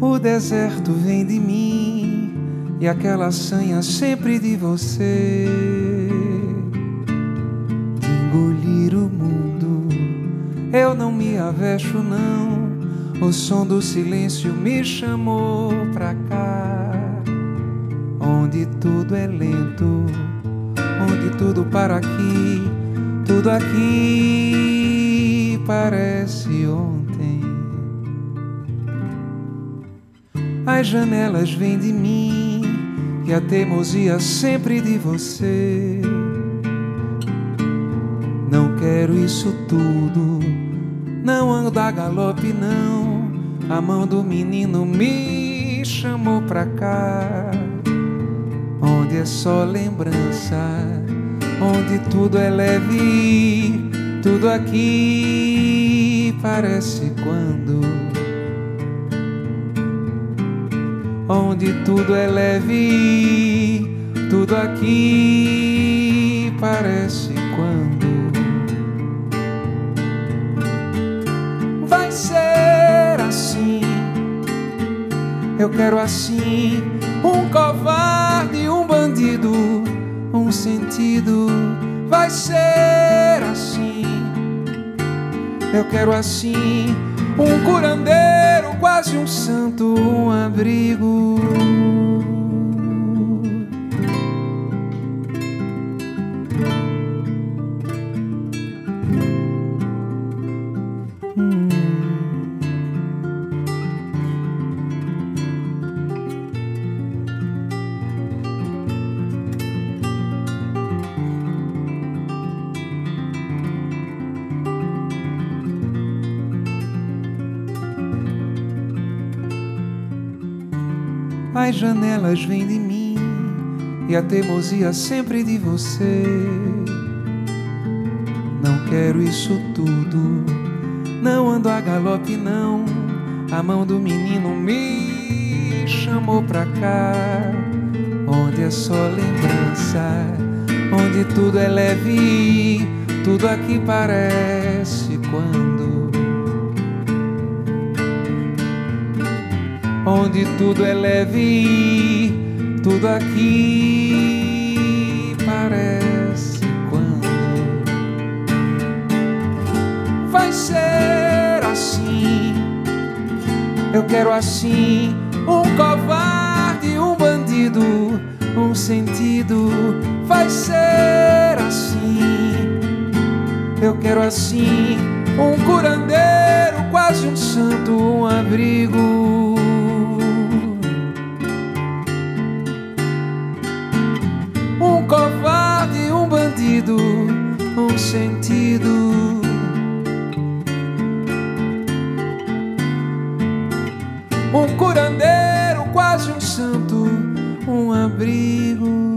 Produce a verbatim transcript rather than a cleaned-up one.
O deserto vem de mim e aquela sanha sempre de você, de engolir o mundo. Eu não me avesto não, o som do silêncio me chamou pra cá, onde tudo é lento, onde tudo para aqui, tudo aqui parece ontem. As janelas vêm de mim e a teimosia sempre de você. Não quero isso tudo, não ando a galope não. A mão do menino me chamou pra cá, onde é só lembrança, onde tudo é leve, tudo aqui parece quando, onde tudo é leve, tudo aqui parece quando. Vai ser assim, eu quero assim, um covarde, um bandido, um sentido. Vai ser assim, eu quero assim, um curandeiro, quase um santo, um abrigo. hum. As janelas vêm de mim e a teimosia sempre de você. Não quero isso tudo, não ando a galope não. A mão do menino me chamou pra cá, onde é só lembrança, onde tudo é leve, tudo aqui parece quando, onde tudo é leve, tudo aqui parece quando. Vai ser assim, eu quero assim, um covarde, um bandido, um sentido. Vai ser assim, eu quero assim, um curandeiro, quase um santo, um abrigo. Um covarde, um bandido, um sentido. Um curandeiro, quase um santo, um abrigo.